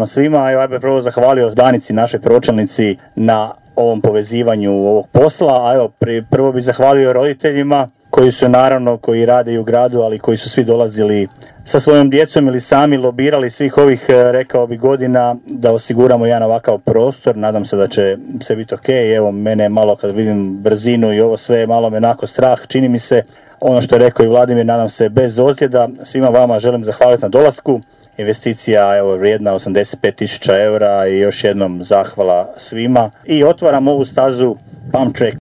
vam svima. Evo, ja bih prvo zahvalio Danici, našoj pročelnici, na ovom povezivanju ovog posla, a evo, prvo bih zahvalio roditeljima koji su naravno, koji rade i u gradu, ali koji su svi dolazili sa svojom djecom ili sami lobirali svih ovih, rekao bi, godina da osiguramo jedan ovakav prostor. Nadam se da će sve biti ok. Evo, mene malo kad vidim brzinu i ovo sve, malo me onako strah, čini mi se. Ono što je rekao i Vladimir, nadam se bez ozljeda. Svima vama želim zahvaliti na dolasku. Investicija, evo, vrijedna 85.000 eura i još jednom zahvala svima. I otvaram ovu stazu Pump Track